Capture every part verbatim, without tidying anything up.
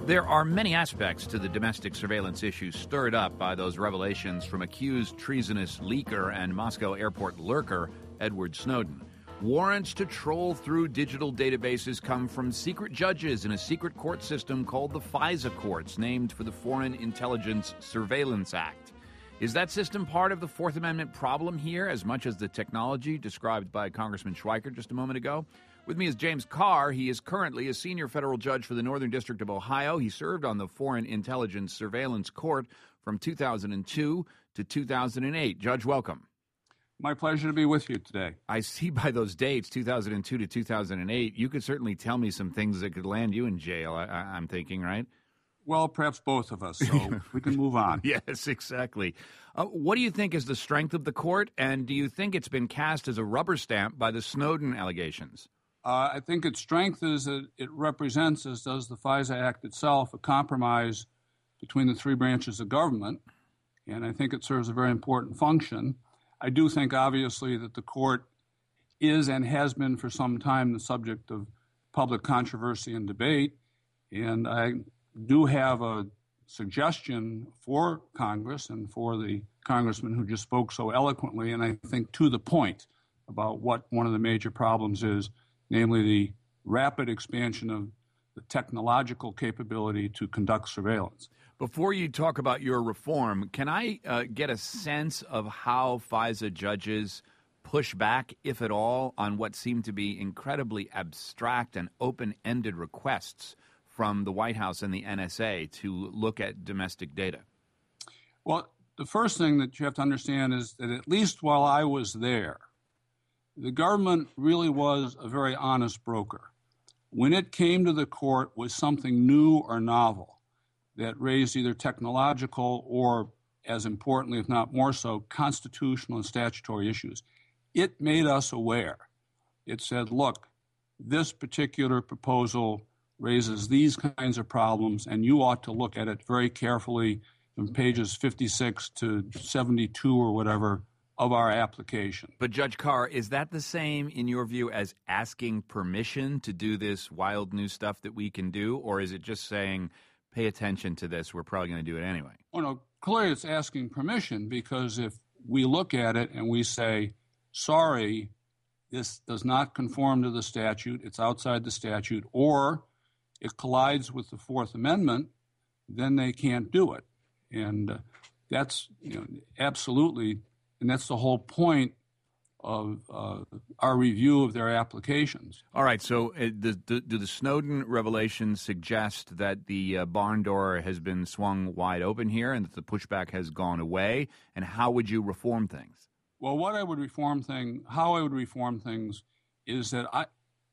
There are many aspects to the domestic surveillance issue stirred up by those revelations from accused treasonous leaker and Moscow airport lurker Edward Snowden. Warrants to troll through digital databases come from secret judges in a secret court system called the FISA courts, named for the Foreign Intelligence Surveillance Act. Is that system part of the Fourth Amendment problem here, as much as the technology described by Congressman Schweikert just a moment ago? With me is James Carr. He is currently a senior federal judge for the Northern District of Ohio. He served on the Foreign Intelligence Surveillance Court from two thousand two to two thousand eight. Judge, welcome. My pleasure to be with you today. I see by those dates, two thousand two to two thousand eight, you could certainly tell me some things that could land you in jail, I, I'm thinking, right? Well, perhaps both of us, so we can move on. Yes, exactly. Uh, what do you think is the strength of the court, and do you think it's been cast as a rubber stamp by the Snowden allegations? Uh, I think its strength is that it represents, as does the FISA Act itself, a compromise between the three branches of government, and I think it serves a very important function. I do think, obviously, that the court is and has been for some time the subject of public controversy and debate, and I do have a suggestion for Congress and for the congressman who just spoke so eloquently, and I think to the point about what one of the major problems is, namely the rapid expansion of the technological capability to conduct surveillance. Before you talk about your reform, can I uh, get a sense of how FISA judges push back, if at all, on what seem to be incredibly abstract and open-ended requests from the White House and the N S A to look at domestic data? Well, the first thing that you have to understand is that at least while I was there, the government really was a very honest broker. When it came to the court with something new or novel that raised either technological or, as importantly, if not more so, constitutional and statutory issues, it made us aware. It said, look, this particular proposal raises these kinds of problems, and you ought to look at it very carefully from pages fifty-six to seventy-two or whatever of our application. But Judge Carr, is that the same in your view as asking permission to do this wild new stuff that we can do, or is it just saying, pay attention to this, we're probably going to do it anyway? Well, no, clearly it's asking permission, because if we look at it and we say, sorry, this does not conform to the statute, it's outside the statute, or it collides with the Fourth Amendment, then they can't do it. And uh, that's you know, absolutely... And that's the whole point of uh, our review of their applications. All right. So uh, do, do, do the Snowden revelations suggest that the uh, barn door has been swung wide open here and that the pushback has gone away? And how would you reform things? Well, what I would reform thing, how I would reform things is that I,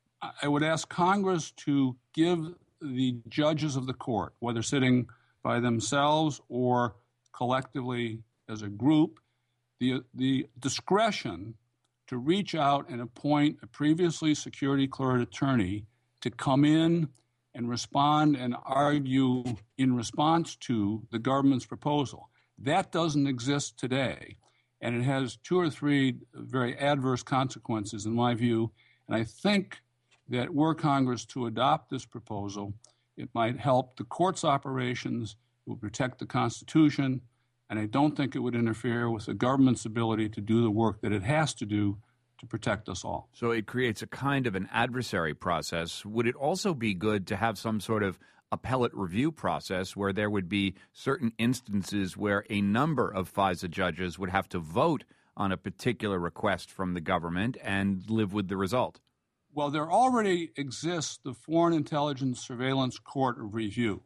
I would ask Congress to give the judges of the court, whether sitting by themselves or collectively as a group, The, the discretion to reach out and appoint a previously security cleared attorney to come in and respond and argue in response to the government's proposal. That doesn't exist today, and it has two or three very adverse consequences in my view, and I think that were Congress to adopt this proposal, it might help the court's operations, it would protect the Constitution, and I don't think it would interfere with the government's ability to do the work that it has to do to protect us all. So it creates a kind of an adversary process. Would it also be good to have some sort of appellate review process where there would be certain instances where a number of FISA judges would have to vote on a particular request from the government and live with the result? Well, there already exists the Foreign Intelligence Surveillance Court of Review.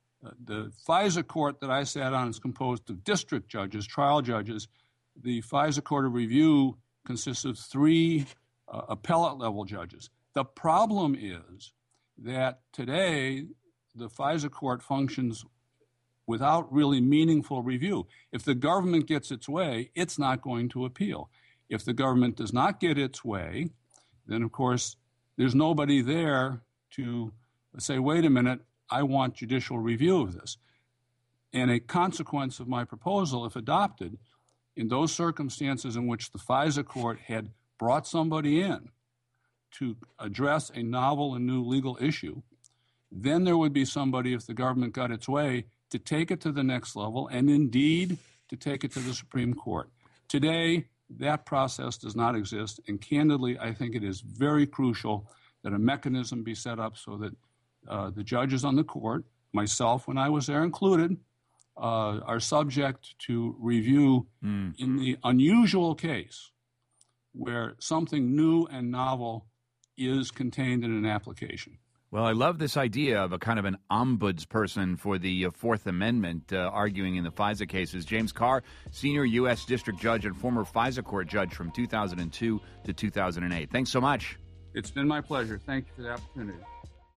The FISA court that I sat on is composed of district judges, trial judges. The FISA Court of Review consists of three uh, appellate-level judges. The problem is that today the FISA court functions without really meaningful review. If the government gets its way, it's not going to appeal. If the government does not get its way, then, of course, there's nobody there to say, wait a minute, I want judicial review of this. And a consequence of my proposal, if adopted, in those circumstances in which the FISA court had brought somebody in to address a novel and new legal issue, Then there would be somebody, if the government got its way, to take it to the next level and indeed to take it to the Supreme Court. Today, that process does not exist, and candidly, I think it is very crucial that a mechanism be set up so that uh, the judges on the court, myself when I was there included, uh, are subject to review mm. in the unusual case where something new and novel is contained in an application. Well, I love this idea of a kind of an ombudsperson for the uh, Fourth Amendment uh, arguing in the FISA cases. James Carr, senior U S district judge and former FISA court judge from two thousand two to two thousand eight. Thanks so much. It's been my pleasure. Thank you for the opportunity.